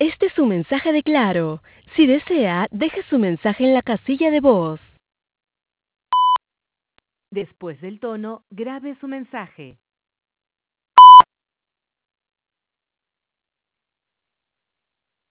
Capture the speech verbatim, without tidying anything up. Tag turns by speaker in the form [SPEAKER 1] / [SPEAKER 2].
[SPEAKER 1] Este es su mensaje de Claro. Si desea, deje su mensaje en la casilla de voz.
[SPEAKER 2] Después del tono, grabe su mensaje.